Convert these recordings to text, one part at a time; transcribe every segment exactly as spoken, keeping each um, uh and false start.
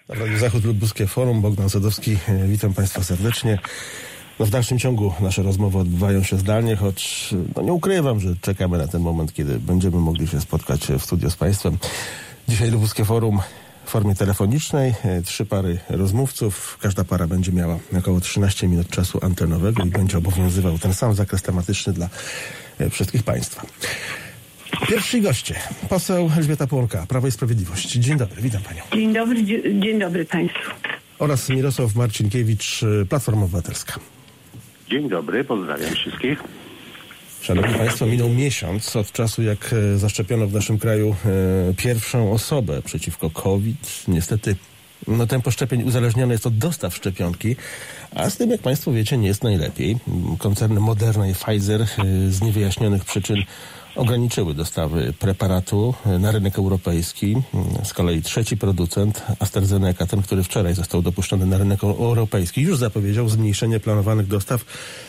Radio Zachód Lubuskie Forum, Bogdan Sadowski, witam Państwa serdecznie. No w dalszym ciągu nasze rozmowy odbywają się zdalnie, choć no nie ukrywam, że czekamy na ten moment, kiedy będziemy mogli się spotkać w studio z Państwem. Dzisiaj Lubuskie Forum w formie telefonicznej, trzy pary rozmówców. Każda para będzie miała około trzynaście minut czasu antenowego i będzie obowiązywał ten sam zakres tematyczny dla wszystkich Państwa. Pierwsi goście. Poseł Elżbieta Płonka, Prawo i Sprawiedliwość. Dzień dobry, witam Panią. Dzień dobry, dzień dobry Państwu. Oraz Mirosław Marcinkiewicz, Platforma Obywatelska. Dzień dobry, pozdrawiam wszystkich. Szanowni Państwo, minął miesiąc od czasu, jak zaszczepiono w naszym kraju e, pierwszą osobę przeciwko COVID. Niestety no, tempo szczepień uzależnione jest od dostaw szczepionki, a z tym, jak Państwo wiecie, nie jest najlepiej. Koncerny Moderna i Pfizer e, z niewyjaśnionych przyczyn ograniczyły dostawy preparatu na rynek europejski. Z kolei trzeci producent, AstraZeneca, ten, który wczoraj został dopuszczony na rynek europejski, już zapowiedział zmniejszenie planowanych dostaw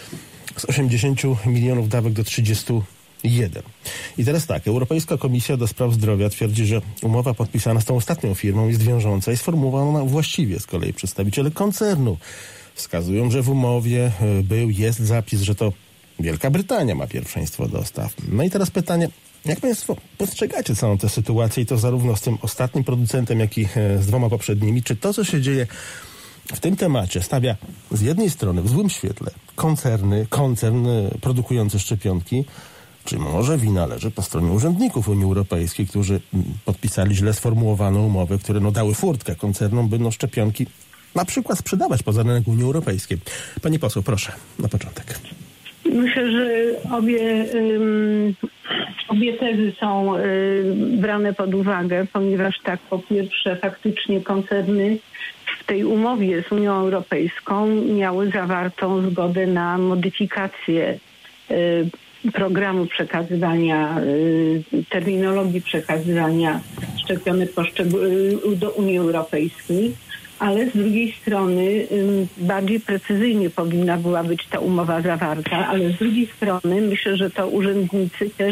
z osiemdziesięciu milionów dawek do trzydziestu jeden. I teraz tak, Europejska Komisja do Spraw Zdrowia twierdzi, że umowa podpisana z tą ostatnią firmą jest wiążąca i sformułowana właściwie. Z kolei przedstawiciele koncernu wskazują, że w umowie był, jest zapis, że to Wielka Brytania ma pierwszeństwo dostaw. No i teraz pytanie, jak Państwo postrzegacie całą tę sytuację i to zarówno z tym ostatnim producentem, jak i z dwoma poprzednimi? Czy to, co się dzieje w tym temacie, stawia z jednej strony w złym świetle koncerny, koncern produkujący szczepionki, czy może wina leży po stronie urzędników Unii Europejskiej, którzy podpisali źle sformułowaną umowę, które no, dały furtkę koncernom, by no, szczepionki na przykład sprzedawać poza rynek Unii Europejskiej? Pani poseł, proszę, na początek. Myślę, że obie, um, obie tezy są um, brane pod uwagę, ponieważ tak, po pierwsze faktycznie koncerny w tej umowie z Unią Europejską miały zawartą zgodę na modyfikację um, programu przekazywania, um, terminologii przekazywania szczepionek poszczegól- do Unii Europejskiej. Ale z drugiej strony bardziej precyzyjnie powinna była być ta umowa zawarta, ale z drugiej strony myślę, że to urzędnicy też,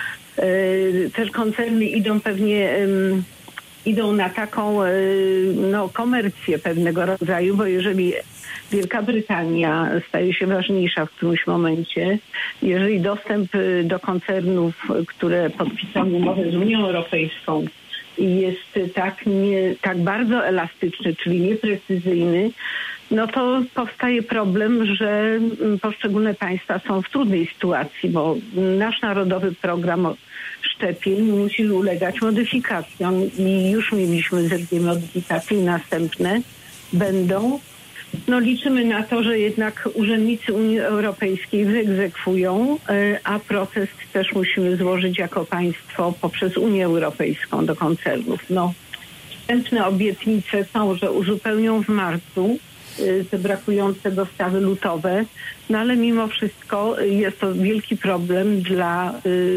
też koncerny idą pewnie idą na taką no, komercję pewnego rodzaju, bo jeżeli Wielka Brytania staje się ważniejsza w którymś momencie, jeżeli dostęp do koncernów, które podpisały umowę z Unią Europejską, i jest tak, nie, tak bardzo elastyczny, czyli nieprecyzyjny, no to powstaje problem, że poszczególne państwa są w trudnej sytuacji, bo nasz narodowy program szczepień musi ulegać modyfikacjom i już mieliśmy ze dwie modyfikacje i następne będą. No liczymy na to, że jednak urzędnicy Unii Europejskiej wyegzekwują, a proces też musimy złożyć jako państwo poprzez Unię Europejską do koncernów. No, wstępne obietnice są, że uzupełnią w marcu te brakujące dostawy lutowe, no ale mimo wszystko jest to wielki problem dla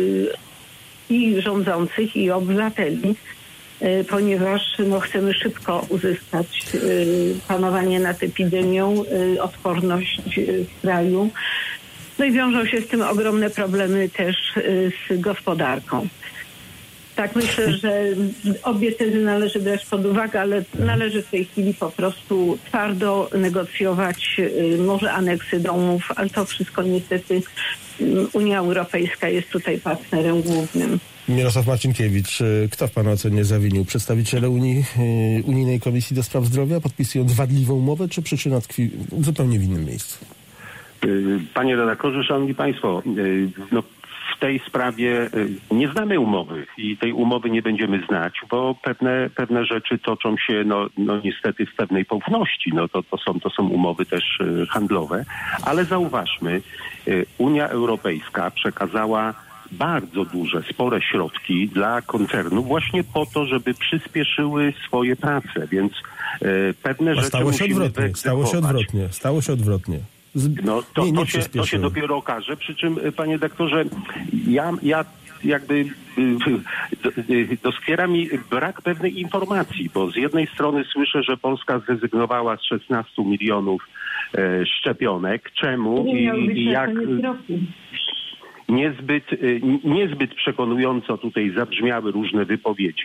i rządzących, i obywateli, ponieważ no, chcemy szybko uzyskać y, panowanie nad epidemią, y, odporność y, w kraju. No i wiążą się z tym ogromne problemy też y, z gospodarką. Tak, myślę, że obie tezy należy brać pod uwagę, ale należy w tej chwili po prostu twardo negocjować y, może aneksy do umów, ale to wszystko niestety y, Unia Europejska jest tutaj partnerem głównym. Mirosław Marcinkiewicz, kto w Pana ocenie zawinił? Przedstawiciele Unii, Unijnej Komisji do Spraw Zdrowia podpisując wadliwą umowę, czy przyczyna tkwi zupełnie w innym miejscu? Panie redaktorze, szanowni państwo, no w tej sprawie nie znamy umowy i tej umowy nie będziemy znać, bo pewne, pewne rzeczy toczą się no, no niestety w pewnej poufności. No to, to, są, to są umowy też handlowe, ale zauważmy, Unia Europejska przekazała bardzo duże, spore środki dla koncernów właśnie po to, żeby przyspieszyły swoje prace, więc e, pewne rzeczy stało się musimy odwrotnie, stało się odwrotnie, stało się odwrotnie. Z... No to, nie, nie to, się, to się dopiero okaże, przy czym, panie doktorze, ja, ja jakby doskwiera mi brak pewnej informacji, bo z jednej strony słyszę, że Polska zrezygnowała z szesnastu milionów e, szczepionek. Czemu i, i jak... niezbyt, niezbyt przekonująco tutaj zabrzmiały różne wypowiedzi.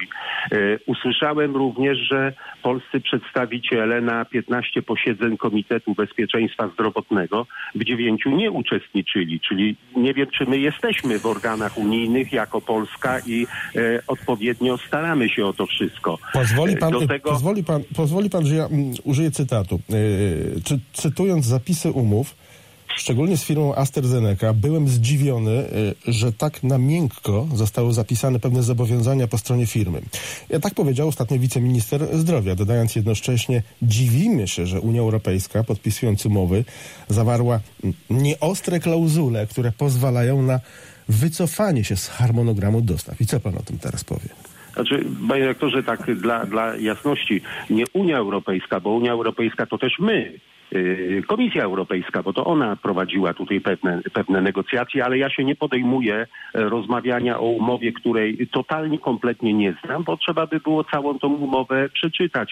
Usłyszałem również, że polscy przedstawiciele na piętnaście posiedzeń Komitetu Bezpieczeństwa Zdrowotnego w dziewięciu nie uczestniczyli, czyli nie wiem, czy my jesteśmy w organach unijnych jako Polska i e, odpowiednio staramy się o to wszystko. Pozwoli pan, Do tego... pozwoli pan, pozwoli pan, że ja mm, użyję cytatu. Yy, czy, cytując zapisy umów, szczególnie z firmą AstraZeneca, byłem zdziwiony, że tak na miękko zostały zapisane pewne zobowiązania po stronie firmy. Ja tak powiedział ostatnio wiceminister zdrowia, dodając jednocześnie, dziwimy się, że Unia Europejska, podpisując umowy, zawarła nieostre klauzule, które pozwalają na wycofanie się z harmonogramu dostaw. I co pan o tym teraz powie? Znaczy, panie rektorze, tak dla, dla jasności, nie Unia Europejska, bo Unia Europejska to też my. Komisja Europejska, bo to ona prowadziła tutaj pewne, pewne negocjacje, ale ja się nie podejmuję rozmawiania o umowie, której totalnie, kompletnie nie znam, bo trzeba by było całą tą umowę przeczytać.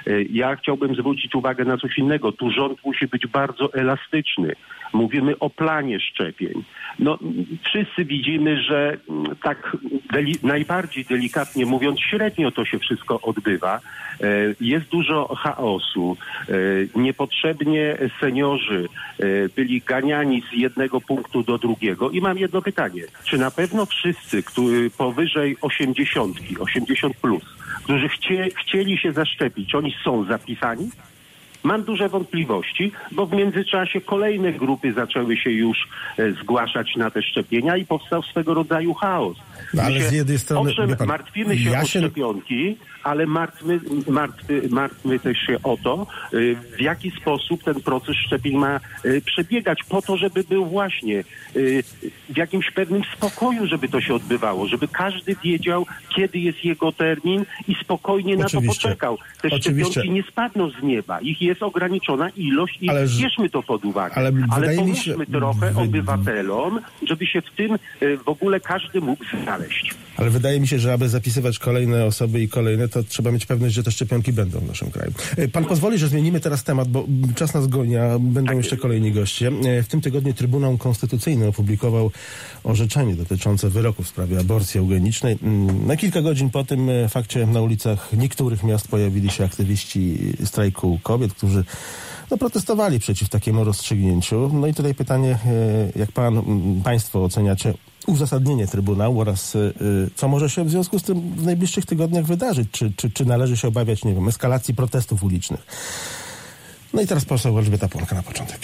Ja chciałbym zwrócić uwagę na coś innego. Tu rząd musi być bardzo elastyczny. Mówimy o planie szczepień. No, wszyscy widzimy, że tak deli- najbardziej delikatnie mówiąc, średnio to się wszystko odbywa. Jest dużo chaosu. Niepotrzebnie seniorzy byli ganiani z jednego punktu do drugiego. I mam jedno pytanie. Czy na pewno wszyscy, którzy powyżej osiemdziesiątki, osiemdziesiąt plus, którzy chcie, chcieli się zaszczepić, oni są zapisani? Mam duże wątpliwości, bo w międzyczasie kolejne grupy zaczęły się już e, zgłaszać na te szczepienia i powstał swego rodzaju chaos. No, ale się, z jednej strony... Owszem, pan, martwimy się ja o się... szczepionki, ale martwmy, martwy, martwmy też się o to, y, w jaki sposób ten proces szczepień ma y, przebiegać, po to, żeby był właśnie y, w jakimś pewnym spokoju, żeby to się odbywało, żeby każdy wiedział, kiedy jest jego termin i spokojnie Oczywiście. na to poczekał. Te Oczywiście. szczepionki nie spadną z nieba. Ich jest ograniczona ilość i ale, bierzmy to pod uwagę. Ale, ale pomóżmy się, trochę wy... obywatelom, żeby się w tym y, w ogóle każdy mógł znaleźć. Ale wydaje mi się, że aby zapisywać kolejne osoby i kolejne, to trzeba mieć pewność, że te szczepionki będą w naszym kraju. Pan pozwoli, że zmienimy teraz temat, bo czas nas goni, a będą tak jeszcze kolejni goście. W tym tygodniu Trybunał Konstytucyjny opublikował orzeczenie dotyczące wyroku w sprawie aborcji eugenicznej. Na kilka godzin po tym fakcie na ulicach niektórych miast pojawili się aktywiści strajku kobiet, którzy no, protestowali przeciw takiemu rozstrzygnięciu. No i tutaj pytanie, jak pan, państwo oceniacie uzasadnienie Trybunału oraz y, co może się w związku z tym w najbliższych tygodniach wydarzyć? Czy, czy, czy należy się obawiać, nie wiem, eskalacji protestów ulicznych? No i teraz poseł Elżbieta Płonka na początek.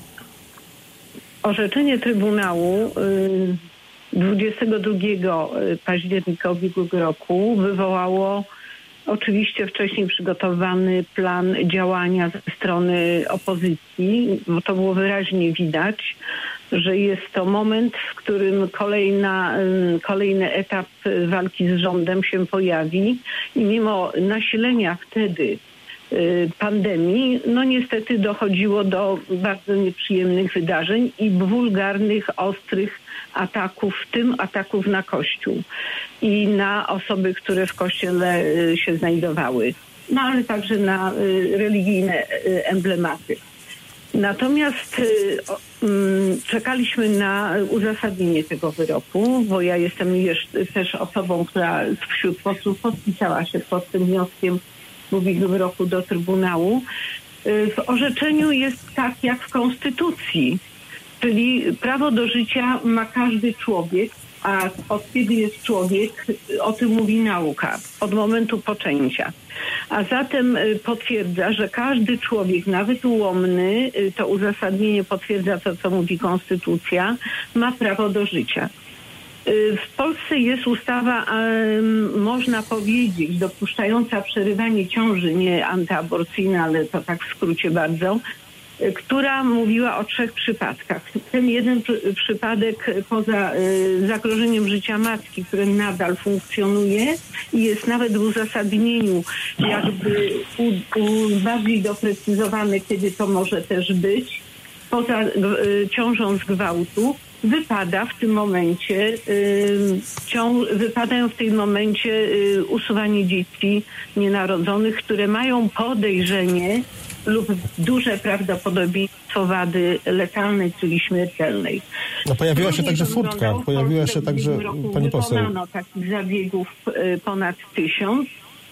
Orzeczenie Trybunału y, dwudziestego drugiego października ubiegłego roku wywołało oczywiście wcześniej przygotowany plan działania ze strony opozycji, bo to było wyraźnie widać, że jest to moment, w którym kolejna, kolejny etap walki z rządem się pojawi i mimo nasilenia wtedy pandemii, no niestety dochodziło do bardzo nieprzyjemnych wydarzeń i wulgarnych, ostrych ataków, w tym ataków na Kościół i na osoby, które w Kościele się znajdowały, no ale także na religijne emblematy. Natomiast y, y, czekaliśmy na uzasadnienie tego wyroku, bo ja jestem jeszcze, też osobą, która wśród posłów podpisała się pod tym wnioskiem w ubiegłym roku do Trybunału. Y, w orzeczeniu jest tak jak w Konstytucji, czyli prawo do życia ma każdy człowiek, a od kiedy jest człowiek, o tym mówi nauka, od momentu poczęcia. A zatem potwierdza, że każdy człowiek, nawet ułomny, to uzasadnienie potwierdza to, co mówi Konstytucja, ma prawo do życia. W Polsce jest ustawa, można powiedzieć, dopuszczająca przerywanie ciąży, nie antyaborcyjna, ale to tak w skrócie bardzo, która mówiła o trzech przypadkach. Ten jeden przy, przypadek poza y, zagrożeniem życia matki, który nadal funkcjonuje i jest nawet w uzasadnieniu jakby u, u bardziej doprecyzowane, kiedy to może też być, poza y, ciążą z gwałtu, wypada w tym momencie, y, ciąż, wypadają w tym momencie y, usuwanie dzieci nienarodzonych, które mają podejrzenie lub duże prawdopodobieństwo wady letalnej, czyli śmiertelnej. No pojawiła się także furtka, pojawiła się także, pani poseł. Wykonano takich zabiegów ponad tysiąc.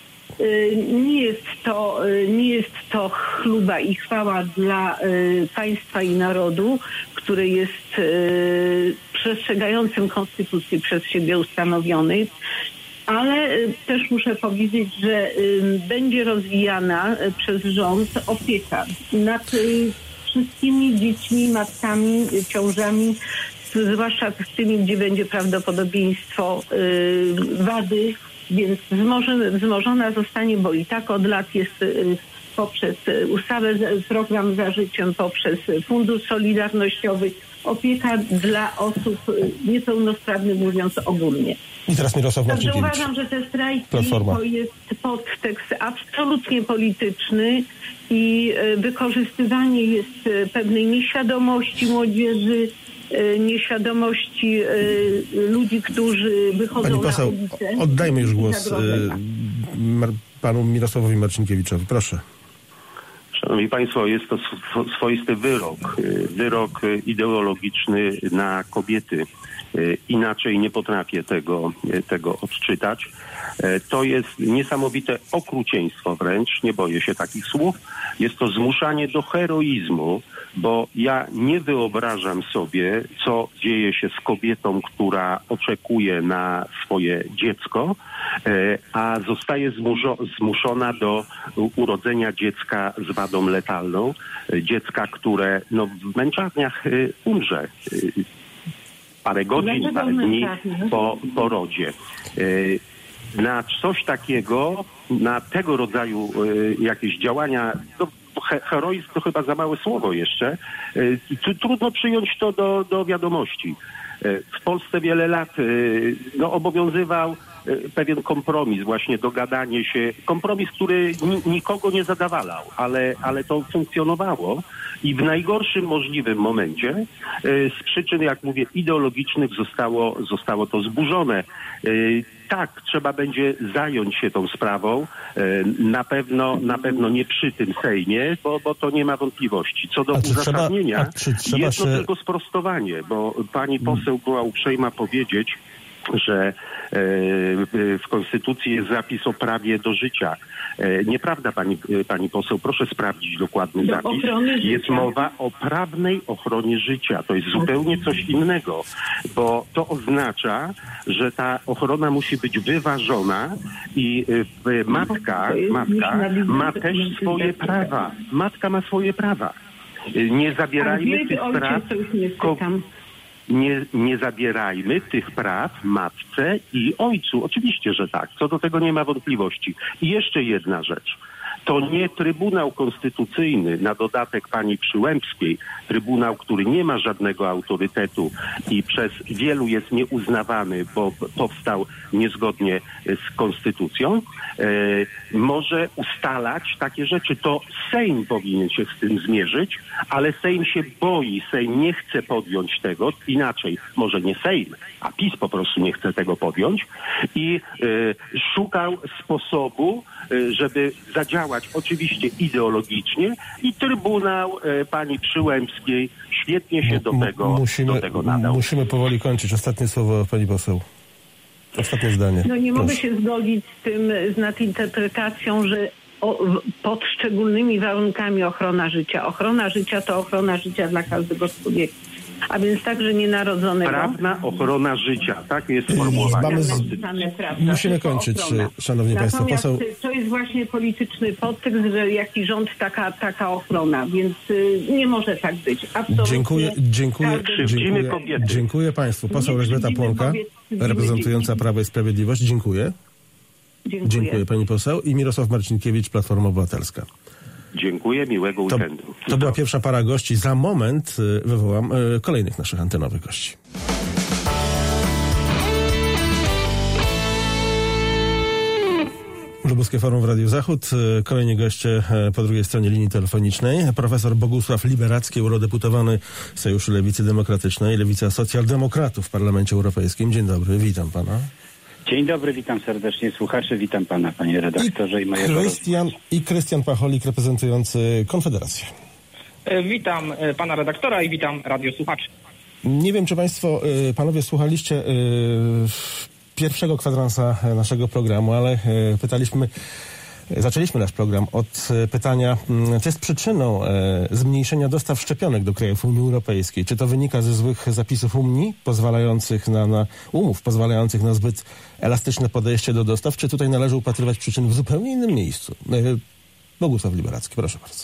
Nie jest to, nie jest to chluba i chwała dla państwa i narodu, który jest przestrzegającym konstytucji przez siebie ustanowionej, ale też muszę powiedzieć, że będzie rozwijana przez rząd opieka nad wszystkimi dziećmi, matkami, ciążami, zwłaszcza z tymi, gdzie będzie prawdopodobieństwo wady, więc wzmożona zostanie, bo i tak od lat jest poprzez ustawę, program Za Życiem, poprzez Fundusz Solidarnościowy, opieka dla osób niepełnosprawnych, mówiąc ogólnie. I teraz Mirosław Marcinkiewicz. Także uważam, że te strajki Platforma. To jest podtekst absolutnie polityczny i wykorzystywanie jest pewnej nieświadomości młodzieży, nieświadomości ludzi, którzy wychodzą Pani poseł, na ulicę. Oddajmy już głos panu Mirosławowi Marcinkiewiczowi. Proszę. Szanowni Państwo, jest to swoisty wyrok. Wyrok ideologiczny na kobiety. Inaczej nie potrafię tego, tego odczytać. To jest niesamowite okrucieństwo wręcz, nie boję się takich słów. Jest to zmuszanie do heroizmu, bo ja nie wyobrażam sobie, co dzieje się z kobietą, która oczekuje na swoje dziecko, a zostaje zmuszona do urodzenia dziecka z wadą letalną. Dziecka, które no, w męczarniach umrze. Parę godzin, parę dni po porodzie. Na coś takiego, na tego rodzaju jakieś działania, no, heroizm to chyba za małe słowo jeszcze, trudno przyjąć to do, do wiadomości. W Polsce wiele lat no, obowiązywał pewien kompromis, właśnie dogadanie się, kompromis, który nikogo nie zadawalał, ale, ale to funkcjonowało i w najgorszym możliwym momencie z przyczyn, jak mówię, ideologicznych zostało, zostało to zburzone. Tak, trzeba będzie zająć się tą sprawą, na pewno, na pewno nie przy tym Sejmie, bo, bo to nie ma wątpliwości. Co do uzasadnienia, trzeba, jedno się... tylko sprostowanie, bo pani poseł była uprzejma powiedzieć, że w Konstytucji jest zapis o prawie do życia. Nieprawda, pani, pani poseł, proszę sprawdzić dokładny do zapis. Jest życia. Mowa o prawnej ochronie życia. To jest zupełnie coś innego, bo to oznacza, że ta ochrona musi być wyważona i matka, matka ma też swoje prawa. Matka ma swoje prawa. Nie zabierajmy tych praw. Nie, nie zabierajmy tych praw matce i ojcu. Oczywiście, że tak. Co do tego nie ma wątpliwości. I jeszcze jedna rzecz. To nie Trybunał Konstytucyjny, na dodatek pani Przyłębskiej, Trybunał, który nie ma żadnego autorytetu i przez wielu jest nieuznawany, bo powstał niezgodnie z Konstytucją, e, może ustalać takie rzeczy. To Sejm powinien się z tym zmierzyć, ale Sejm się boi, Sejm nie chce podjąć tego, inaczej, może nie Sejm, a PiS po prostu nie chce tego podjąć i e, szukał sposobu, e, żeby zadziałać oczywiście ideologicznie i Trybunał e, pani Przyłębskiej świetnie się do tego, musimy, do tego nadał. Musimy powoli kończyć. Ostatnie słowo, pani poseł. Ostatnie zdanie. No nie Proszę. mogę się zgodzić z tym, z nadinterpretacją, że o, pod szczególnymi warunkami ochrona życia. Ochrona życia to ochrona życia dla każdego człowieka. A więc także nienarodzonego. Prawna ochrona życia, tak jest sformułowane. Mamy z... Musimy kończyć, szanowni państwo. Poseł... to jest właśnie polityczny podtekst, że jaki rząd, taka, taka ochrona, więc y, nie może tak być. Absolutnie. Dziękuję, dziękuję, dziękuję, kobiety. dziękuję państwu. Poseł Elżbieta Płonka, reprezentująca Prawo i Sprawiedliwość. Dziękuję. Dziękuję. Dziękuję pani poseł. I Mirosław Marcinkiewicz, Platforma Obywatelska. Dziękuję, miłego To, weekendu. to była pierwsza para gości. Za moment y, wywołam y, kolejnych naszych antenowych gości. Lubuskie Forum w Radiu Zachód. Kolejni goście po drugiej stronie linii telefonicznej. Profesor Bogusław Liberacki, eurodeputowany Sojuszu Lewicy Demokratycznej, Lewica Socjaldemokratów w Parlamencie Europejskim. Dzień dobry, witam pana. Dzień dobry, witam serdecznie słuchaczy, witam pana, panie redaktorze i, i mojego Krystian I Krystian Pacholik, reprezentujący Konfederację. Witam pana redaktora i witam radiosłuchaczy. Nie wiem, czy państwo, panowie, słuchaliście pierwszego kwadransa naszego programu, ale pytaliśmy, zaczęliśmy nasz program od pytania, co jest przyczyną zmniejszenia dostaw szczepionek do krajów Unii Europejskiej. Czy to wynika ze złych zapisów Unii, pozwalających na, na umów, pozwalających na zbyt elastyczne podejście do dostaw, czy tutaj należy upatrywać przyczyn w zupełnie innym miejscu? Bogusław Liberacki, proszę bardzo.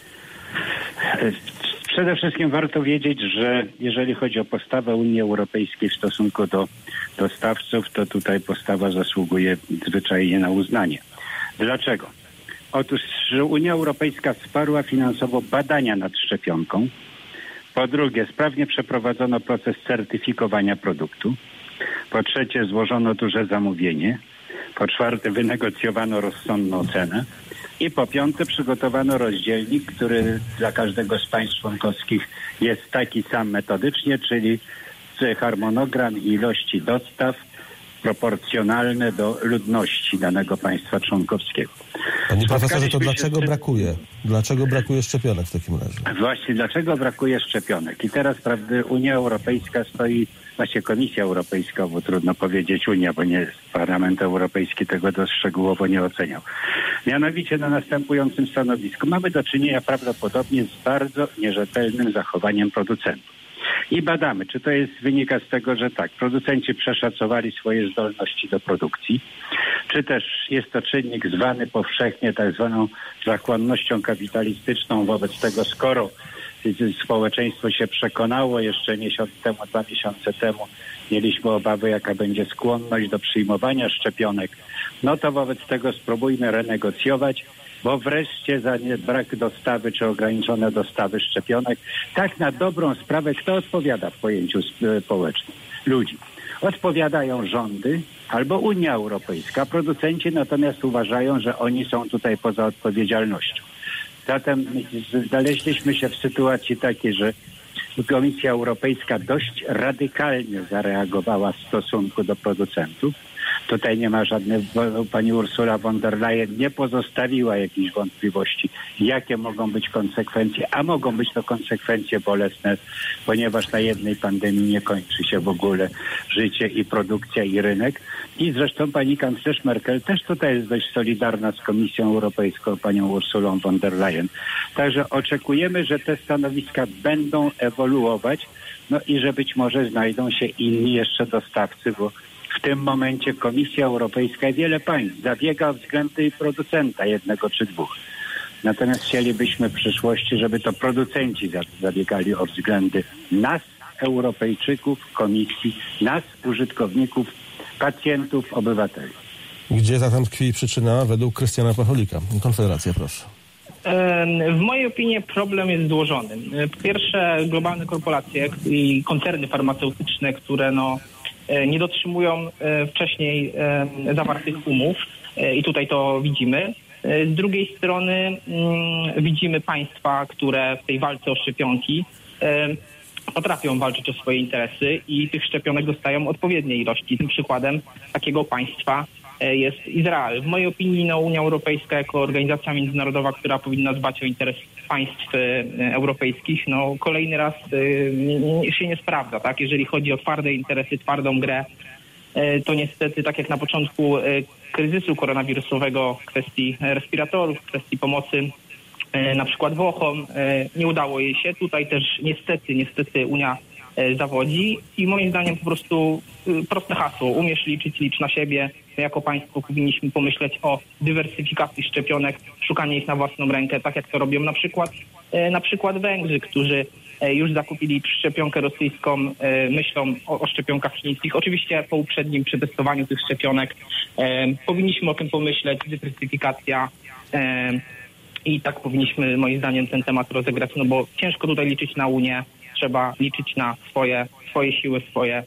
Przede wszystkim warto wiedzieć, że jeżeli chodzi o postawę Unii Europejskiej w stosunku do dostawców, to tutaj postawa zasługuje zwyczajnie na uznanie. Dlaczego? Otóż, że Unia Europejska wsparła finansowo badania nad szczepionką. Po drugie, sprawnie przeprowadzono proces certyfikowania produktu. Po trzecie, złożono duże zamówienie. Po czwarte, wynegocjowano rozsądną cenę. I po piąte, przygotowano rozdzielnik, który dla każdego z państw członkowskich jest taki sam metodycznie, czyli harmonogram i ilości dostaw proporcjonalne do ludności danego państwa członkowskiego. Panie profesorze, to dlaczego się... brakuje? Dlaczego brakuje szczepionek w takim razie? Właśnie, dlaczego brakuje szczepionek? I teraz, prawda, Unia Europejska stoi, właśnie Komisja Europejska, bo trudno powiedzieć Unia, bo nie Parlament Europejski tego dość szczegółowo nie oceniał. Mianowicie na następującym stanowisku mamy do czynienia prawdopodobnie z bardzo nierzetelnym zachowaniem producentów. I badamy, czy to jest wynika z tego, że tak, producenci przeszacowali swoje zdolności do produkcji, czy też jest to czynnik zwany powszechnie tak zwaną zachłannością kapitalistyczną. Wobec tego, skoro społeczeństwo się przekonało jeszcze miesiąc temu, dwa miesiące temu, mieliśmy obawy, jaka będzie skłonność do przyjmowania szczepionek, no to wobec tego spróbujmy renegocjować, bo wreszcie za nie brak dostawy czy ograniczone dostawy szczepionek, tak na dobrą sprawę, kto odpowiada w pojęciu społecznym? Ludzi. Odpowiadają rządy albo Unia Europejska. Producenci natomiast uważają, że oni są tutaj poza odpowiedzialnością. Zatem znaleźliśmy się w sytuacji takiej, że Komisja Europejska dość radykalnie zareagowała w stosunku do producentów. Tutaj nie ma żadnych, pani Ursula von der Leyen nie pozostawiła jakichś wątpliwości, jakie mogą być konsekwencje, a mogą być to konsekwencje bolesne, ponieważ na jednej pandemii nie kończy się w ogóle życie i produkcja i rynek. I zresztą pani kanclerz Merkel też tutaj jest dość solidarna z Komisją Europejską, panią Ursulą von der Leyen. Także oczekujemy, że te stanowiska będą ewoluować, no i że być może znajdą się inni jeszcze dostawcy, bo w tym momencie Komisja Europejska i wiele państw zabiega o względy producenta jednego czy dwóch. Natomiast chcielibyśmy w przyszłości, żeby to producenci zabiegali o względy nas, Europejczyków, Komisji, nas, użytkowników, pacjentów, obywateli. Gdzie zatem tkwi przyczyna według Krystiana Pacholika? Konfederacja, proszę. W mojej opinii problem jest złożony. Po pierwsze, globalne korporacje i koncerny farmaceutyczne, które no nie dotrzymują wcześniej zawartych umów i tutaj to widzimy. Z drugiej strony widzimy państwa, które w tej walce o szczepionki potrafią walczyć o swoje interesy i tych szczepionek dostają odpowiedniej ilości. Tym przykładem takiego państwa jest Izrael. W mojej opinii no, Unia Europejska jako organizacja międzynarodowa, która powinna dbać o interes państw europejskich, no kolejny raz y, się nie sprawdza, tak? Jeżeli chodzi o twarde interesy, twardą grę, y, to niestety, tak jak na początku y, kryzysu koronawirusowego w kwestii respiratorów, w kwestii pomocy y, na przykład Włochom, y, nie udało jej się. Tutaj też niestety, niestety Unia y, zawodzi i moim zdaniem po prostu y, proste hasło, umiesz liczyć, licz na siebie. My jako państwo powinniśmy pomyśleć o dywersyfikacji szczepionek, szukanie ich na własną rękę, tak jak to robią na przykład, na przykład Węgrzy, którzy już zakupili szczepionkę rosyjską, myślą o, o szczepionkach chińskich. Oczywiście po uprzednim przetestowaniu tych szczepionek powinniśmy o tym pomyśleć, dywersyfikacja i tak powinniśmy moim zdaniem ten temat rozegrać, no bo ciężko tutaj liczyć na Unię, trzeba liczyć na swoje, swoje siły, swoje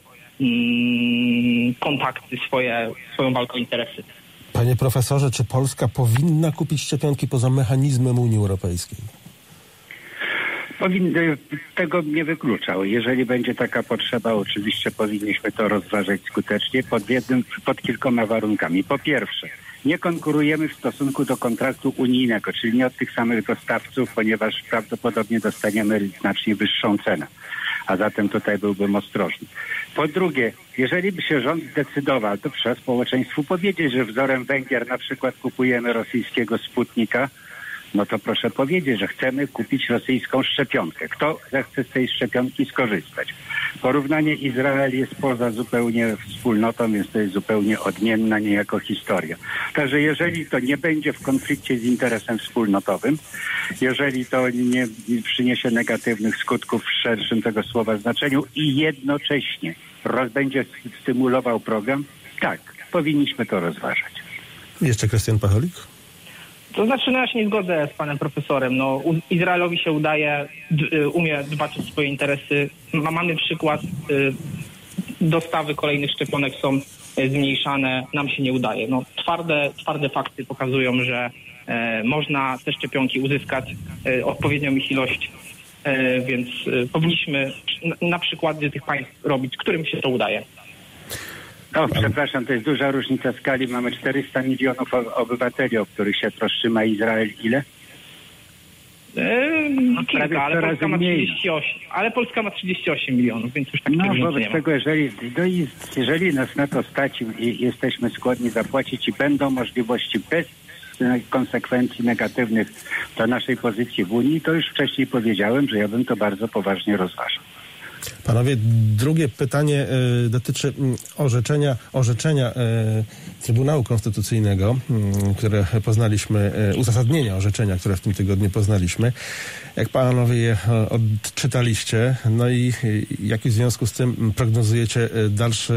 kontakty, swoje, swoją walkę o interesy. Panie profesorze, czy Polska powinna kupić szczepionki poza mechanizmem Unii Europejskiej? Powinny, tego nie wykluczał. Jeżeli będzie taka potrzeba, oczywiście powinniśmy to rozważać skutecznie pod jednym, pod kilkoma warunkami. Po pierwsze, nie konkurujemy w stosunku do kontraktu unijnego, czyli nie od tych samych dostawców, ponieważ prawdopodobnie dostaniemy znacznie wyższą cenę. A zatem tutaj byłbym ostrożny. Po drugie, jeżeli by się rząd zdecydował, to trzeba społeczeństwu powiedzieć, że wzorem Węgier na przykład kupujemy rosyjskiego Sputnika, no to proszę powiedzieć, że chcemy kupić rosyjską szczepionkę. Kto zechce z tej szczepionki skorzystać? Porównanie Izrael jest poza zupełnie wspólnotą, więc to jest zupełnie odmienna niejako historia. Także jeżeli to nie będzie w konflikcie z interesem wspólnotowym, jeżeli to nie przyniesie negatywnych skutków w szerszym tego słowa znaczeniu i jednocześnie roz, będzie stymulował program, tak, powinniśmy to rozważać. Jeszcze Krystian Pacholik? To znaczy, no ja się nie zgodzę z panem profesorem. No, Izraelowi się udaje, d- umie dbać o swoje interesy. Ma, mamy przykład, y, dostawy kolejnych szczepionek są y, zmniejszane, nam się nie udaje. No, twarde, twarde fakty pokazują, że y, można te szczepionki uzyskać y, odpowiednią ich ilość, y, więc y, powinniśmy na, na przykładzie tych państw robić, którym się to udaje. O, przepraszam, to jest duża różnica skali. Mamy czterysta milionów obywateli, o których się troszczy. A Izrael ile? Yy, no, kilka, ale Polska ma trzydzieści osiem, ale Polska ma trzydzieści osiem milionów, więc już tak no, nie wobec tego, jeżeli, no i jeżeli nas na to stać i jesteśmy skłonni zapłacić i będą możliwości bez konsekwencji negatywnych dla naszej pozycji w Unii, to już wcześniej powiedziałem, że ja bym to bardzo poważnie rozważał. Panowie, drugie pytanie y, dotyczy y, orzeczenia, orzeczenia y, Trybunału Konstytucyjnego, y, które poznaliśmy, y, uzasadnienia orzeczenia, które w tym tygodniu poznaliśmy. Jak panowie je y, odczytaliście, no i y, jaki w związku z tym prognozujecie y, dalszy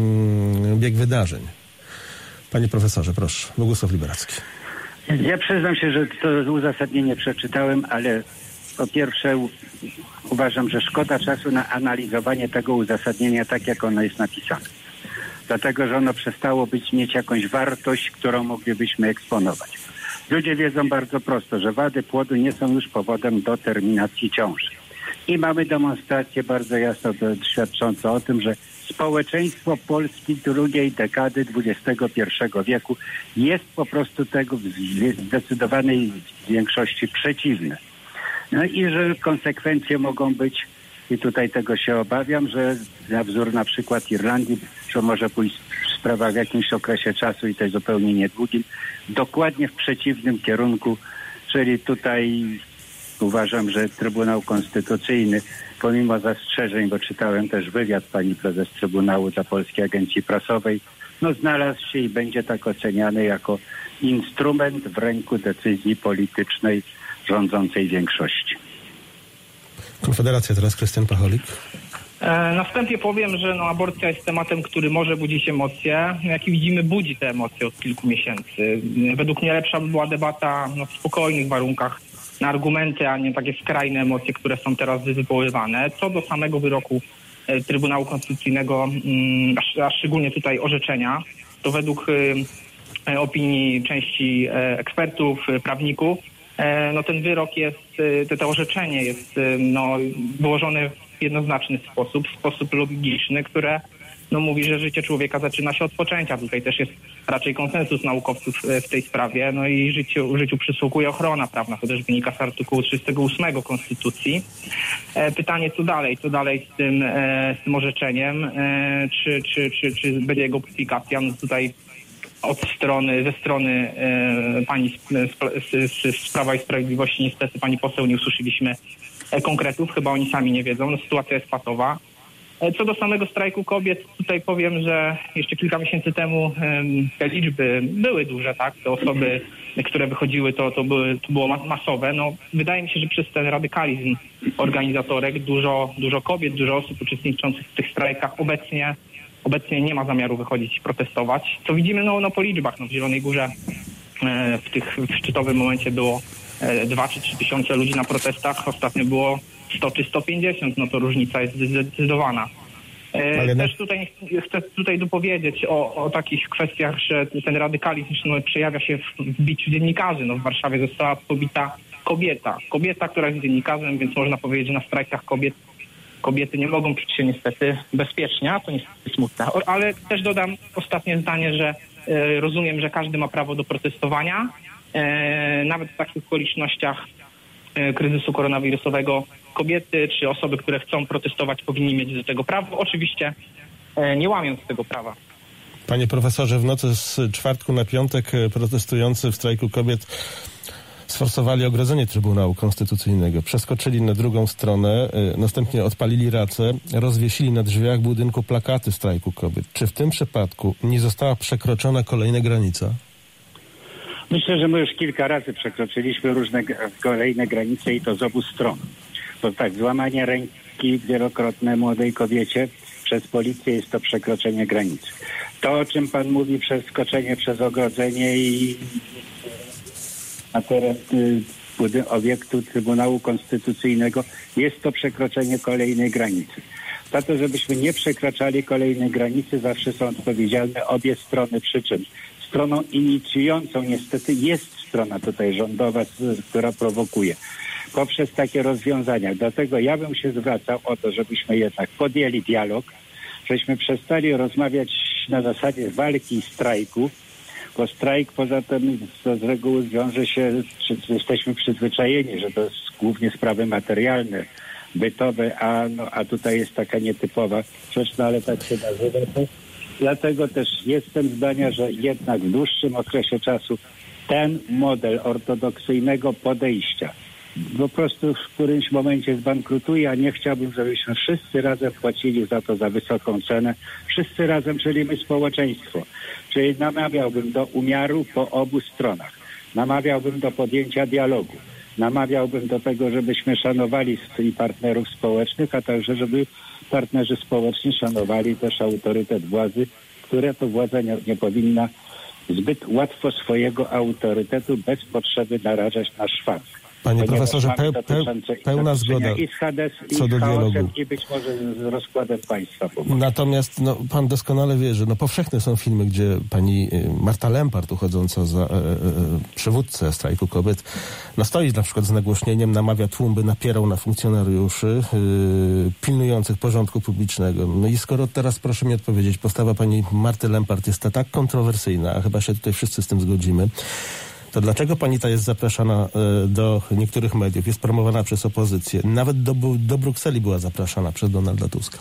y, bieg wydarzeń? Panie profesorze, proszę. Bogusław Liberacki. Ja przyznam się, że to uzasadnienie przeczytałem, ale po pierwsze uważam, że szkoda czasu na analizowanie tego uzasadnienia tak, jak ono jest napisane. Dlatego, że ono przestało być mieć jakąś wartość, którą moglibyśmy eksponować. Ludzie wiedzą bardzo prosto, że wady płodu nie są już powodem do terminacji ciąży. I mamy demonstrację bardzo jasno świadczącą o tym, że społeczeństwo Polski drugiej dekady dwudziestego pierwszego wieku jest po prostu tego w zdecydowanej większości przeciwne. No i że konsekwencje mogą być, i tutaj tego się obawiam, że na wzór na przykład Irlandii, że może pójść sprawa w jakimś okresie czasu i to jest zupełnie niedługim, dokładnie w przeciwnym kierunku, czyli tutaj uważam, że Trybunał Konstytucyjny, pomimo zastrzeżeń, bo czytałem też wywiad pani prezes Trybunału dla Polskiej Agencji Prasowej, no znalazł się i będzie tak oceniany jako instrument w ręku decyzji politycznej rządzącej większości. Konfederacja teraz, Krystian Pacholik. E, na wstępie powiem, że no, aborcja jest tematem, który może budzić emocje. Jak i widzimy, budzi te emocje od kilku miesięcy. Według mnie lepsza by była debata no, w spokojnych warunkach na argumenty, a nie takie skrajne emocje, które są teraz wywoływane. Co do samego wyroku e, Trybunału Konstytucyjnego, mm, a, a szczególnie tutaj orzeczenia, to według e, opinii części e, ekspertów, e, prawników, no ten wyrok jest, to, to orzeczenie jest no, wyłożone w jednoznaczny sposób, w sposób logiczny, które no, mówi, że życie człowieka zaczyna się od poczęcia. Tutaj też jest raczej konsensus naukowców w tej sprawie, no i życiu, życiu przysługuje ochrona prawna, to też wynika z artykułu trzydziestego ósmego Konstytucji. Pytanie, co dalej? Co dalej z tym, z tym orzeczeniem? Czy, czy, czy, czy będzie jego publikacja? No tutaj od strony, ze strony e, pani z, z, z, z Prawa i Sprawiedliwości niestety pani poseł nie usłyszeliśmy e, konkretów, chyba oni sami nie wiedzą, no, sytuacja jest patowa. E, co do samego strajku kobiet, tutaj powiem, że jeszcze kilka miesięcy temu e, te liczby były duże, tak, te osoby, które wychodziły, to, to, były, to było masowe. No, wydaje mi się, że przez ten radykalizm organizatorek dużo, dużo kobiet, dużo osób uczestniczących w tych strajkach obecnie Obecnie nie ma zamiaru wychodzić i protestować. Co widzimy no, no po liczbach. No, w Zielonej Górze e, w tych w szczytowym momencie było e, dwa czy trzy tysiące ludzi na protestach. Ostatnio było sto czy sto pięćdziesiąt. No to różnica jest zdecydowana. E, też tutaj chcę tutaj dopowiedzieć o, o takich kwestiach, że ten radykalizm no, przejawia się w, w biciu dziennikarzy. No, w Warszawie została pobita kobieta, kobieta, która jest dziennikarzem, więc można powiedzieć, że na strajkach kobiet, kobiety nie mogą czuć się niestety bezpiecznie, a to niestety smutne. Ale też dodam ostatnie zdanie, że e, rozumiem, że każdy ma prawo do protestowania, e, nawet w takich okolicznościach e, kryzysu koronawirusowego. Kobiety czy osoby, które chcą protestować, powinni mieć do tego prawo, oczywiście e, nie łamiąc tego prawa. Panie profesorze, w nocy z czwartku na piątek protestujący w strajku kobiet sforsowali ogrodzenie Trybunału Konstytucyjnego. Przeskoczyli na drugą stronę, następnie odpalili racę, rozwiesili na drzwiach budynku plakaty strajku kobiet. Czy w tym przypadku nie została przekroczona kolejna granica? Myślę, że my już kilka razy przekroczyliśmy różne kolejne granice i to z obu stron. Bo tak, złamanie ręki wielokrotne młodej kobiecie przez policję jest to przekroczenie granicy. To, o czym pan mówi, przeskoczenie przez ogrodzenie i na teren y, obiektu Trybunału Konstytucyjnego, jest to przekroczenie kolejnej granicy. Za to, żebyśmy nie przekraczali kolejnej granicy, zawsze są odpowiedzialne obie strony, przy czym stroną inicjującą niestety jest strona tutaj rządowa, która prowokuje poprzez takie rozwiązania. Dlatego ja bym się zwracał o to, żebyśmy jednak podjęli dialog, żebyśmy przestali rozmawiać na zasadzie walki i strajku, bo strajk poza tym to z reguły wiąże się, jesteśmy przyzwyczajeni, że to jest głównie sprawy materialne, bytowe, a, no, a tutaj jest taka nietypowa rzecz, no ale tak się nazywa. Dlatego też jestem zdania, że jednak w dłuższym okresie czasu ten model ortodoksyjnego podejścia po prostu w którymś momencie zbankrutuje, a nie chciałbym, żebyśmy wszyscy razem płacili za to za wysoką cenę. Wszyscy razem, czyli my społeczeństwo. Czyli namawiałbym do umiaru po obu stronach. Namawiałbym do podjęcia dialogu. Namawiałbym do tego, żebyśmy szanowali swoich partnerów społecznych, a także żeby partnerzy społeczni szanowali też autorytet władzy, które to władza nie, nie powinna zbyt łatwo swojego autorytetu bez potrzeby narażać na szwank. Panie profesorze, pe, pe, pełna zgoda i z Hades, co i do dialogu. I być może z rozkładem państwa. Natomiast no, pan doskonale wie, że no, powszechne są filmy, gdzie pani Marta Lempart, uchodząca za e, e, przywódcę strajku kobiet, no, stoi na przykład z nagłośnieniem, namawia tłum, by napierał na funkcjonariuszy e, pilnujących porządku publicznego. No i skoro teraz, proszę mi odpowiedzieć, postawa pani Marty Lempart jest ta tak kontrowersyjna, a chyba się tutaj wszyscy z tym zgodzimy, to dlaczego pani ta jest zapraszana e, do niektórych mediów, jest promowana przez opozycję, nawet do, do Brukseli była zapraszana przez Donalda Tuska?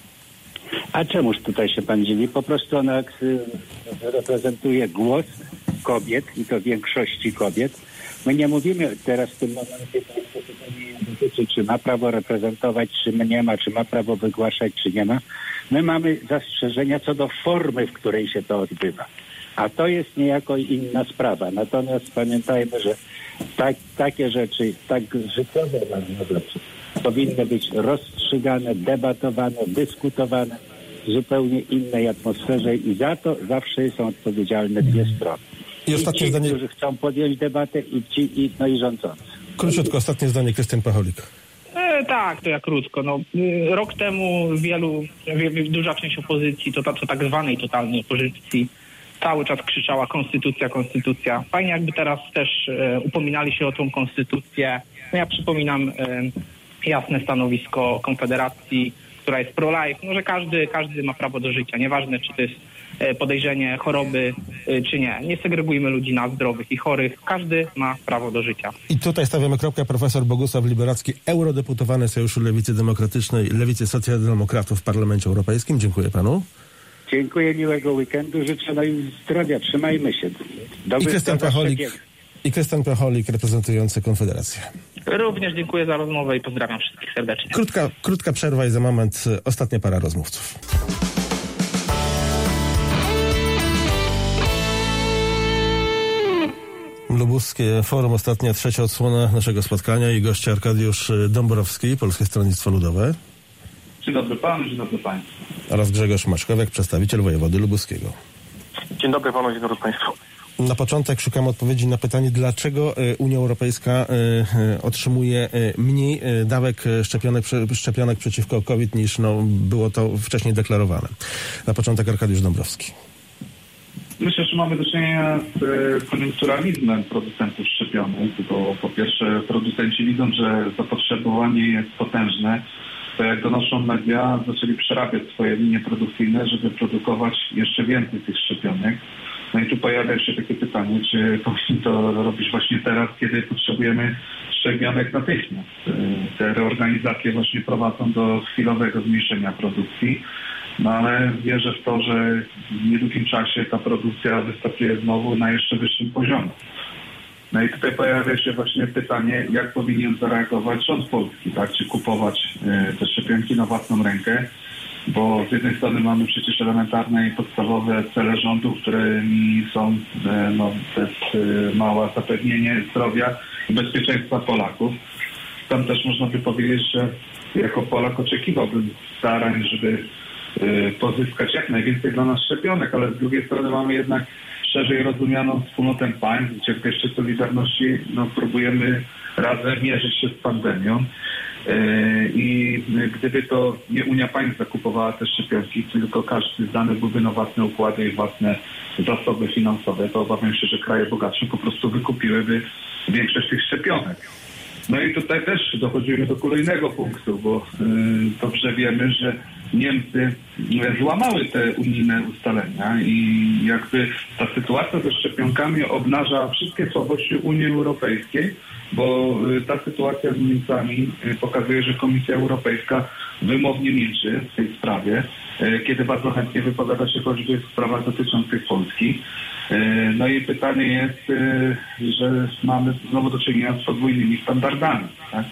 A czemuż tutaj się pan dziwi? Po prostu ona y, reprezentuje głos kobiet i to większości kobiet. My nie mówimy teraz w tym momencie, dotyczy, czy ma prawo reprezentować, czy nie ma, czy ma prawo wygłaszać, czy nie ma. My mamy zastrzeżenia co do formy, w której się to odbywa. A to jest niejako inna sprawa. Natomiast pamiętajmy, że tak, takie rzeczy, tak życiowe rzeczy powinny być rozstrzygane, debatowane, dyskutowane w zupełnie innej atmosferze i za to zawsze są odpowiedzialne dwie strony. I, I ostatnie ci, zdanie... którzy chcą podjąć debatę i ci, i, no i rządzący. Króciutko, ostatnie zdanie, Krystian Pacholik. E, tak, to ja krótko. No, rok temu wielu, wie, duża część opozycji, to, to tak zwanej totalnej opozycji, cały czas krzyczała konstytucja, konstytucja. Fajnie jakby teraz też e, upominali się o tą konstytucję. No ja przypominam e, jasne stanowisko Konfederacji, która jest pro-life, no, że każdy, każdy ma prawo do życia. Nieważne, czy to jest e, podejrzenie choroby, e, czy nie. Nie segregujmy ludzi na zdrowych i chorych. Każdy ma prawo do życia. I tutaj stawiamy kropkę. Profesor Bogusław Liberacki, eurodeputowany Sojuszu Lewicy Demokratycznej, Lewicy Socjaldemokratów w Parlamencie Europejskim. Dziękuję panu. Dziękuję, miłego weekendu. Życzę no i zdrowia. Trzymajmy się. Dobry, I Krystian Pacholik, i Krystian Pacholik reprezentujący Konfederację. Również dziękuję za rozmowę i pozdrawiam wszystkich serdecznie. Krótka, krótka przerwa i za moment ostatnia para rozmówców. Lubuskie Forum, ostatnia, trzecia odsłona naszego spotkania i goście Arkadiusz Dąbrowski, Polskie Stronnictwo Ludowe. Dzień dobry panu, dzień dobry państwu. Oraz Grzegorz Maczkowiak, przedstawiciel wojewody lubuskiego. Dzień dobry panu, dzień dobry państwu. Na początek szukam odpowiedzi na pytanie, dlaczego Unia Europejska otrzymuje mniej dawek szczepionek, szczepionek przeciwko COVID niż no, było to wcześniej deklarowane. Na początek Arkadiusz Dąbrowski. Myślę, że mamy do czynienia z koniunkturalizmem producentów szczepionek, bo po pierwsze producenci widzą, że zapotrzebowanie jest potężne, to jak donoszą media, zaczęli przerabiać swoje linie produkcyjne, żeby produkować jeszcze więcej tych szczepionek. No i tu pojawia się takie pytanie, czy powinni to robić właśnie teraz, kiedy potrzebujemy szczepionek natychmiast. Te reorganizacje właśnie prowadzą do chwilowego zmniejszenia produkcji, no ale wierzę w to, że w niedługim czasie ta produkcja wystartuje znowu na jeszcze wyższym poziomie. No i tutaj pojawia się właśnie pytanie, jak powinien zareagować rząd polski, tak? Czy kupować te szczepionki na własną rękę, bo z jednej strony mamy przecież elementarne i podstawowe cele rządu, którymi są no, bez mała zapewnienie zdrowia i bezpieczeństwa Polaków. Tam też można by powiedzieć, że jako Polak oczekiwałbym starań, żeby pozyskać jak najwięcej dla nas szczepionek, ale z drugiej strony mamy jednak szerzej rozumianą wspólnotę państw, gdzie w geście solidarności no, próbujemy razem mierzyć się z pandemią. I gdyby to nie Unia Państw zakupowała te szczepionki, tylko każdy zdany byłby na własne układy i własne zasoby finansowe, to obawiam się, że kraje bogatsze po prostu wykupiłyby większość tych szczepionek. No i tutaj też dochodzimy do kolejnego punktu, bo y, dobrze wiemy, że Niemcy złamały te unijne ustalenia i jakby ta sytuacja ze szczepionkami obnaża wszystkie słabości Unii Europejskiej, bo y, ta sytuacja z Niemcami y, pokazuje, że Komisja Europejska wymownie milczy w tej sprawie, y, kiedy bardzo chętnie wypowiada się choćby w sprawach dotyczących Polski. No i pytanie jest, że mamy znowu do czynienia z podwójnymi standardami. Tak?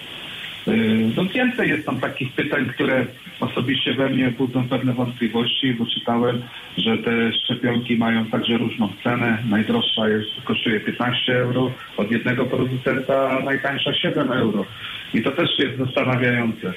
No więcej jest tam takich pytań, które osobiście we mnie budzą pewne wątpliwości, bo czytałem, że te szczepionki mają także różną cenę. Najdroższa jest, kosztuje piętnaście euro od jednego producenta, a najtańsza siedem euro. I to też jest zastanawiające.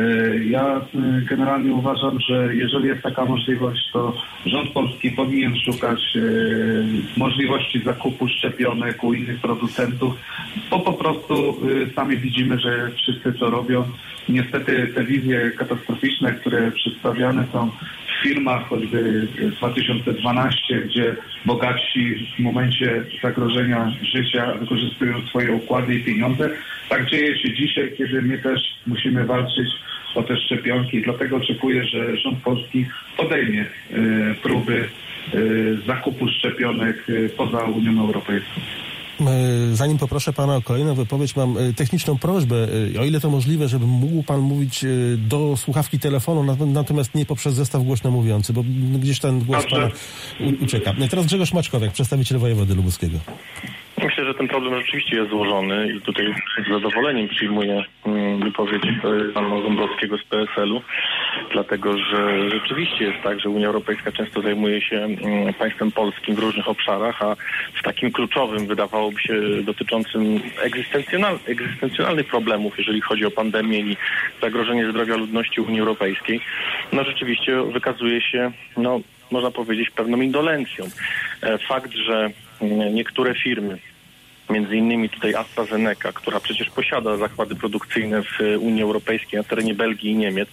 Ja generalnie uważam, że jeżeli jest taka możliwość, to rząd polski powinien szukać możliwości zakupu szczepionek u innych producentów, bo po prostu sami widzimy, że wszyscy to robią. Niestety te wizje katastroficzne, które przedstawiane są w filmach, choćby dwa tysiące dwanaście, gdzie bogatsi w momencie zagrożenia życia wykorzystują swoje układy i pieniądze, tak dzieje się dzisiaj, kiedy my też musimy walczyć o te szczepionki. Dlatego oczekuję, że rząd polski podejmie y, próby y, zakupu szczepionek y, poza Unią Europejską. Zanim poproszę pana o kolejną wypowiedź, mam techniczną prośbę, o ile to możliwe, żeby mógł pan mówić do słuchawki telefonu, natomiast nie poprzez zestaw głośno mówiący, bo gdzieś ten głos Dobrze. pana ucieka. Teraz Grzegorz Maczkowiak, przedstawiciel wojewody lubuskiego. Myślę, że ten problem rzeczywiście jest złożony i tutaj z zadowoleniem przyjmuję wypowiedź pana Dąbrowskiego z P S L u, dlatego że rzeczywiście jest tak, że Unia Europejska często zajmuje się państwem polskim w różnych obszarach, a w takim kluczowym, wydawałoby się, dotyczącym egzystencjonal, egzystencjonalnych problemów, jeżeli chodzi o pandemię i zagrożenie zdrowia ludności Unii Europejskiej, no rzeczywiście wykazuje się, no można powiedzieć, pewną indolencją. Fakt, że niektóre firmy, między innymi tutaj AstraZeneca, która przecież posiada zakłady produkcyjne w Unii Europejskiej na terenie Belgii i Niemiec,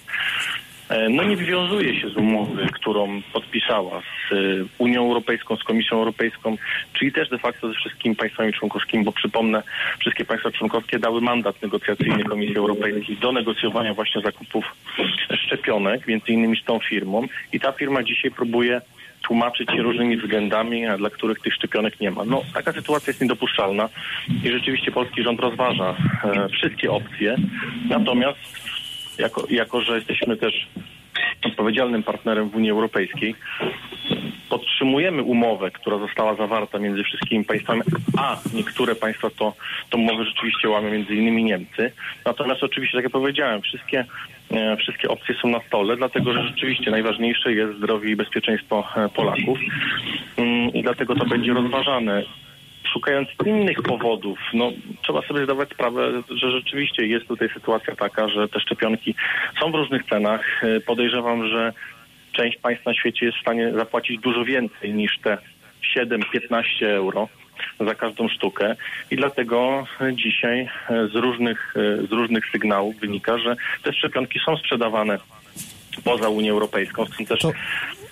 no nie wywiązuje się z umowy, którą podpisała z Unią Europejską, z Komisją Europejską, czyli też de facto ze wszystkimi państwami członkowskimi, bo przypomnę, wszystkie państwa członkowskie dały mandat negocjacyjny Komisji Europejskiej do negocjowania właśnie zakupów szczepionek, między innymi z tą firmą, i ta firma dzisiaj próbuje tłumaczyć się różnymi względami, dla których tych szczepionek nie ma. No, taka sytuacja jest niedopuszczalna i rzeczywiście polski rząd rozważa e, wszystkie opcje, natomiast jako, jako, że jesteśmy też odpowiedzialnym partnerem w Unii Europejskiej, podtrzymujemy umowę, która została zawarta między wszystkimi państwami, a niektóre państwa to tą umowę rzeczywiście łamią, między innymi Niemcy. Natomiast oczywiście, tak jak powiedziałem, wszystkie, e, wszystkie opcje są na stole, dlatego że rzeczywiście najważniejsze jest zdrowie i bezpieczeństwo Polaków mm, i dlatego to będzie rozważane. Szukając innych powodów, no trzeba sobie zdawać sprawę, że rzeczywiście jest tutaj sytuacja taka, że te szczepionki są w różnych cenach. Podejrzewam, że część państw na świecie jest w stanie zapłacić dużo więcej niż te siedem piętnaście euro za każdą sztukę i dlatego dzisiaj z różnych, z różnych sygnałów wynika, że te szczepionki są sprzedawane poza Unią Europejską. Stąd też to,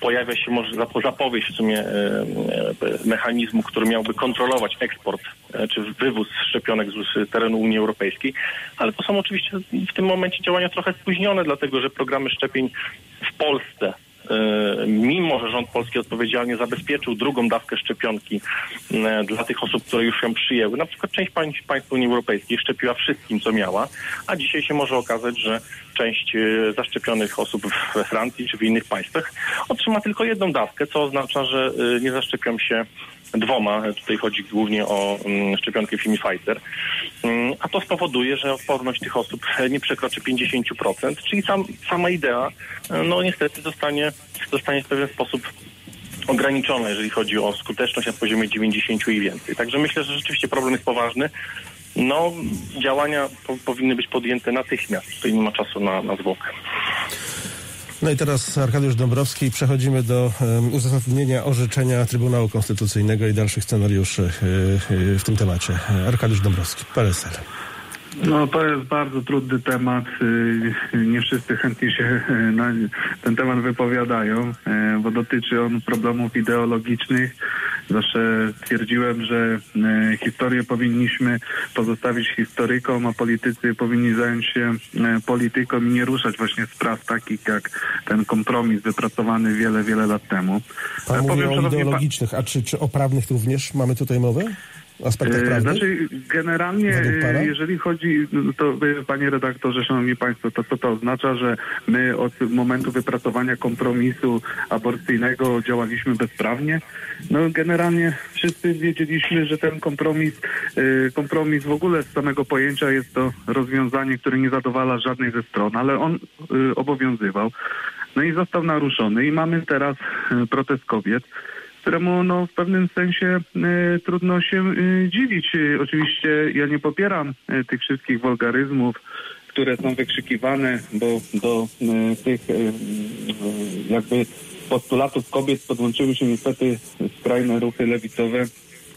pojawia się może zapowiedź w sumie mechanizmu, który miałby kontrolować eksport czy wywóz szczepionek z terenu Unii Europejskiej, ale to są oczywiście w tym momencie działania trochę spóźnione, dlatego że programy szczepień w Polsce, mimo że rząd polski odpowiedzialnie zabezpieczył drugą dawkę szczepionki dla tych osób, które już ją przyjęły. Na przykład część państw, państw Unii Europejskiej szczepiła wszystkim, co miała, a dzisiaj się może okazać, że część zaszczepionych osób we Francji czy w innych państwach otrzyma tylko jedną dawkę, co oznacza, że nie zaszczepią się dwoma. Tutaj chodzi głównie o um, szczepionkę firmy Pfizer. Um, a to spowoduje, że odporność tych osób nie przekroczy pięćdziesiąt procent, czyli sam, sama idea no niestety zostanie, zostanie w pewien sposób ograniczona, jeżeli chodzi o skuteczność na poziomie dziewięćdziesiąt i więcej. Także myślę, że rzeczywiście problem jest poważny. No, działania po, powinny być podjęte natychmiast. Tutaj nie ma czasu na, na zwłokę. No i teraz Arkadiusz Dąbrowski. Przechodzimy do um, uzasadnienia orzeczenia Trybunału Konstytucyjnego i dalszych scenariuszy y, y, w tym temacie. Arkadiusz Dąbrowski, P S L. No to jest bardzo trudny temat. Nie wszyscy chętnie się na ten temat wypowiadają, bo dotyczy on problemów ideologicznych. Zawsze twierdziłem, że historię powinniśmy pozostawić historykom, a politycy powinni zająć się polityką i nie ruszać właśnie spraw takich jak ten kompromis wypracowany wiele, wiele lat temu. Pan mówi Powiem, o ideologicznych, a czy, czy o prawnych również mamy tutaj mowę? Aspektach prawnych? Znaczy, generalnie, jeżeli chodzi, to panie redaktorze, szanowni państwo, to co to oznacza, że my od momentu wypracowania kompromisu aborcyjnego działaliśmy bezprawnie? No generalnie wszyscy wiedzieliśmy, że ten kompromis, kompromis w ogóle z samego pojęcia jest to rozwiązanie, które nie zadowala żadnej ze stron, ale on obowiązywał. No i został naruszony i mamy teraz protest kobiet, któremu no, w pewnym sensie y, trudno się y, dziwić. Y, oczywiście ja nie popieram y, tych wszystkich wulgaryzmów, które są wykrzykiwane, bo do y, tych y, y, jakby postulatów kobiet podłączyły się niestety skrajne ruchy lewicowe,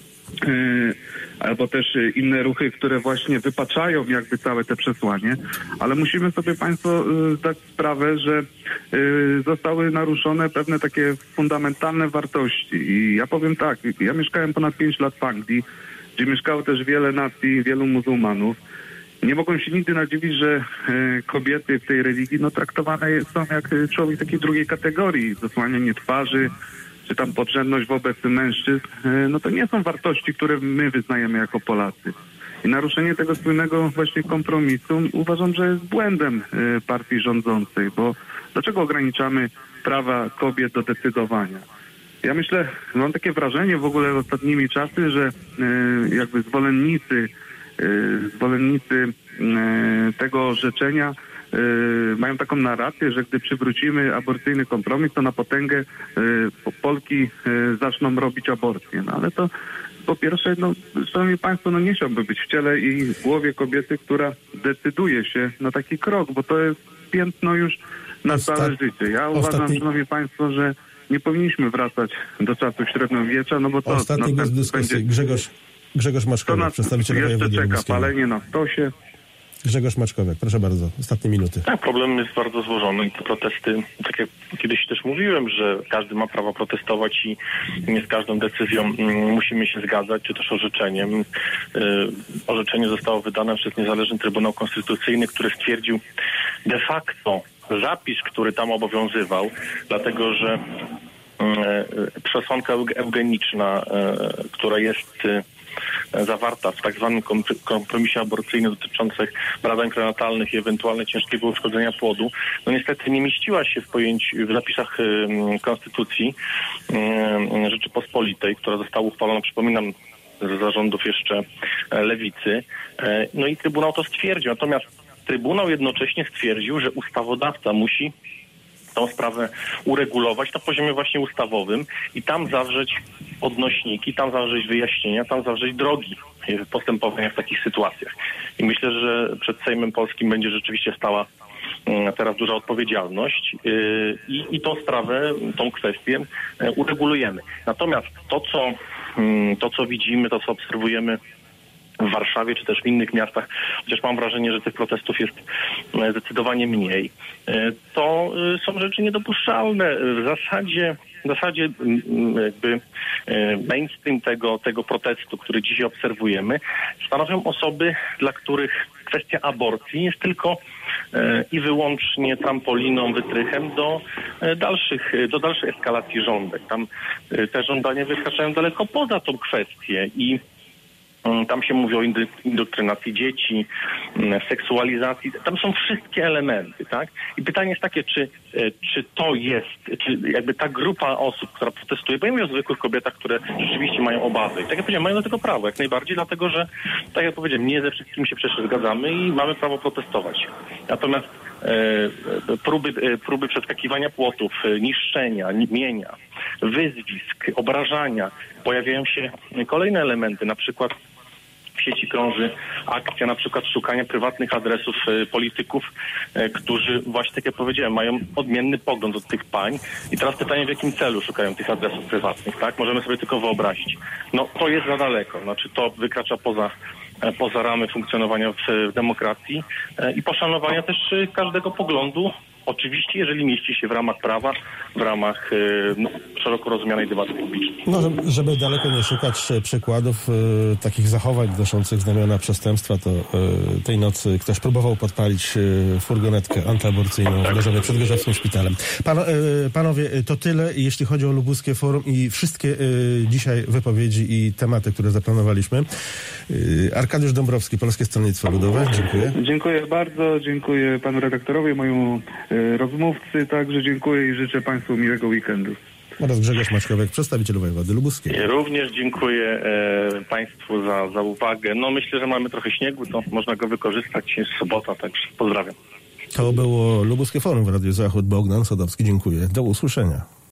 Yy, albo też inne ruchy, które właśnie wypaczają jakby całe te przesłanie, ale musimy sobie państwo yy, zdać sprawę, że yy, zostały naruszone pewne takie fundamentalne wartości i ja powiem tak, ja mieszkałem ponad pięć lat w Anglii, gdzie mieszkało też wiele nacji, wielu muzułmanów. Nie mogą się nigdy nadziwić, że y, kobiety w tej religii no, traktowane są jak człowiek takiej drugiej kategorii, zasłanianie twarzy, czy tam podrzędność wobec mężczyzn, no to nie są wartości, które my wyznajemy jako Polacy. I naruszenie tego słynnego właśnie kompromisu uważam, że jest błędem partii rządzącej, bo dlaczego ograniczamy prawa kobiet do decydowania? Ja myślę, mam takie wrażenie w ogóle ostatnimi czasy, że jakby zwolennicy, zwolennicy tego orzeczenia mają taką narrację, że gdy przywrócimy aborcyjny kompromis, to na potęgę Polki zaczną robić aborcję. No ale to po pierwsze, no, szanowni państwo, no nie chciałbym być w ciele i w głowie kobiety, która decyduje się na taki krok, bo to jest piętno już na Osta- całe życie. Ja uważam, ostatni... szanowni państwo, że nie powinniśmy wracać do czasów średniowiecza, no bo to... Ostatni głos dyskusji. Będzie... Grzegorz, Grzegorz Maczkowiak, przedstawiciel jeszcze czeka palenie na stosie. Grzegorz Maczkowiak, proszę bardzo, ostatnie minuty. Tak, problem jest bardzo złożony i te protesty, tak jak kiedyś też mówiłem, że każdy ma prawo protestować i nie z każdą decyzją mm, musimy się zgadzać, czy też orzeczeniem. Yy, orzeczenie zostało wydane przez niezależny Trybunał Konstytucyjny, który stwierdził de facto zapis, który tam obowiązywał, dlatego że yy, przesłanka eugeniczna, yy, która jest yy, zawarta w tak zwanym kompromisie aborcyjnym dotyczących badań prenatalnych i ewentualnie ciężkiego uszkodzenia płodu, no niestety nie mieściła się w pojęciu, w zapisach y, Konstytucji y, Rzeczypospolitej, która została uchwalona, przypominam, z zarządów jeszcze lewicy. Y, no i Trybunał to stwierdził. Natomiast Trybunał jednocześnie stwierdził, że ustawodawca musi tą sprawę uregulować na poziomie właśnie ustawowym i tam zawrzeć odnośniki, tam zawrzeć wyjaśnienia, tam zawrzeć drogi postępowania w takich sytuacjach. I myślę, że przed Sejmem Polskim będzie rzeczywiście stała teraz duża odpowiedzialność i, i tą sprawę, tą kwestię uregulujemy. Natomiast to, co, to, co widzimy, to, co obserwujemy w Warszawie czy też w innych miastach, chociaż mam wrażenie, że tych protestów jest zdecydowanie mniej, to są rzeczy niedopuszczalne. W zasadzie, w zasadzie jakby mainstream tego, tego protestu, który dzisiaj obserwujemy, stanowią osoby, dla których kwestia aborcji jest tylko i wyłącznie trampoliną, wytrychem do dalszych, do dalszej eskalacji żądań. Tam te żądania wykraczają daleko poza tą kwestię i tam się mówi o indoktrynacji dzieci, seksualizacji. Tam są wszystkie elementy, tak? I pytanie jest takie, czy, czy to jest, czy jakby ta grupa osób, która protestuje, bo ja mówię o zwykłych kobietach, które rzeczywiście mają obawy. I tak jak powiedziałem, mają do tego prawo, jak najbardziej, dlatego że, tak jak powiedziałem, nie ze wszystkim się przecież zgadzamy i mamy prawo protestować. Natomiast e, próby, e, próby przeskakiwania płotów, e, niszczenia, mienia, wyzwisk, obrażania, pojawiają się kolejne elementy, na przykład w sieci krąży akcja na przykład szukania prywatnych adresów e, polityków, e, którzy właśnie, tak jak powiedziałem, mają odmienny pogląd od tych pań. I teraz pytanie, w jakim celu szukają tych adresów prywatnych, tak? Możemy sobie tylko wyobrazić. No to jest za daleko, znaczy to wykracza poza, e, poza ramy funkcjonowania w, w demokracji e, i poszanowania też e, każdego poglądu. Oczywiście, jeżeli mieści się w ramach prawa, w ramach y, no, szeroko rozumianej debaty publicznej. No, żeby daleko nie szukać przykładów y, takich zachowań noszących znamiona przestępstwa, to y, tej nocy ktoś próbował podpalić y, furgonetkę antyaborcyjną w Gorzowie przed Gorzowskim Szpitalem. Pan, y, panowie, to tyle, jeśli chodzi o Lubuskie Forum i wszystkie y, dzisiaj wypowiedzi i tematy, które zaplanowaliśmy. Y, Arkadiusz Dąbrowski, Polskie Stronnictwo Ludowe. Dziękuję. Dziękuję bardzo, dziękuję panu redaktorowi, mojemu rozmówcy, także dziękuję i życzę państwu miłego weekendu. Oraz Grzegorz Maćkowiak, przedstawiciel wojewody lubuskiego. Również dziękuję e, państwu za, za uwagę. No myślę, że mamy trochę śniegu, to można go wykorzystać. Jest sobota, także pozdrawiam. To było Lubuskie Forum w Radiu Zachód. Bogdan Sadowski, dziękuję. Do usłyszenia.